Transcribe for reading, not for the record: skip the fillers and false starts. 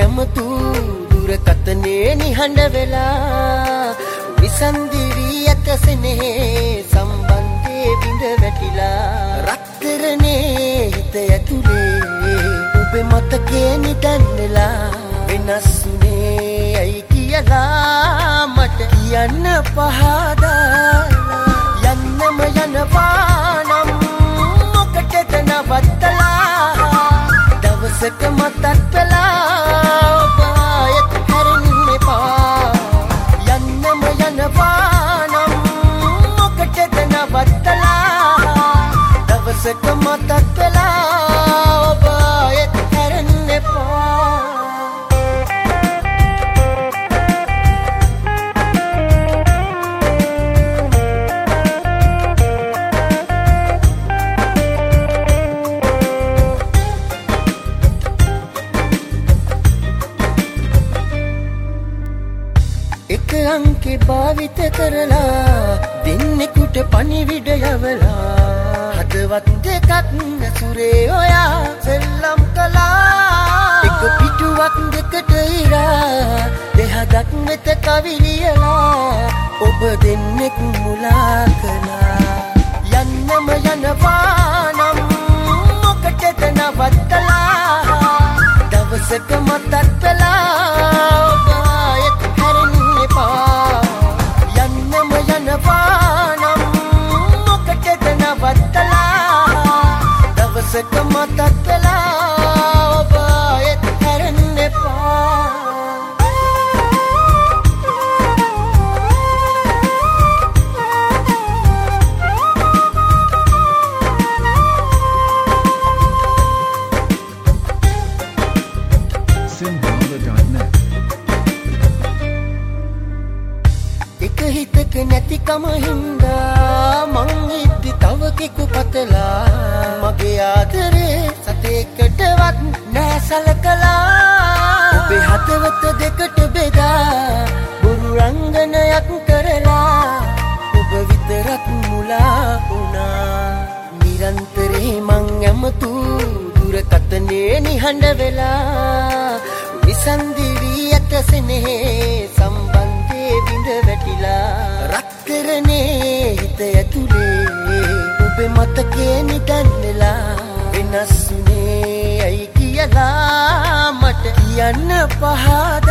ඇමතු දුරකථනයේ නිහඬ වෙලා විසන්දිවි ඇත සෙනෙහේ සම්බන්ධයේ බිඳ වැටිලා රත්තරනේ හිත ඇතුලේ ඔබේ මතකේ නිදන්නලා වෙනස්නේ ඇයි කියලා මට කියන්න පහදාලා යන්නම යනවා නම් මොකටද නවත්තලා දවසක මතක් වෙලා ඔබ ආයෙත් හැරෙන්න එපා යන්නම යනවා නම් මොකටද නවත්තලා දවසක මතක් වෙලා ඔබ ආයෙත් හැරෙන්න එපා එක අංකේ භාවිත කරලා දෙන්නෙකුට පණිවිඩ යවලා හදවත් දෙකක් ඇසුරේ ඔයා සෙල්ලම් කළා එක පිටුවක් දෙකට ඉරා දෙහදක් වෙත කවි ලියලා ඔබ දෙන්නෙක් මුලා කළා යන්නම යනවා නම් මොකටද නවත්තලා දවසක මතක් වෙලා ඔබ ආයෙත් යන්නම යනවා නම් මොකටද නවත්තලා දවසක මතක් වෙලා ඔබ ආයෙත් හැරෙන්න එපා එක හිතක නැතිකම හින්දා මං ඉද්දි තව කෙකු පතලා මගේ ආදරේ සතේකටවත් නෑ සලකලා ඔබේ හදවත දෙකට බෙදා බොරු රංගනයක් කරලා ඔබ විතරක් මුලා වුණා නිරන්තරේ මං ඇමතු දුරකථනයේ නිහඬ වෙලා විසන්දිවි ඇත සෙනෙහේ සම්බන්ධයේ බිඳ වැටිලා රත්තරනේ හිත ඇතුලේ ඔබේ මතකේ නිදන්නලා වෙනස්නේ ඇයි කියලා මට කියන්න පහද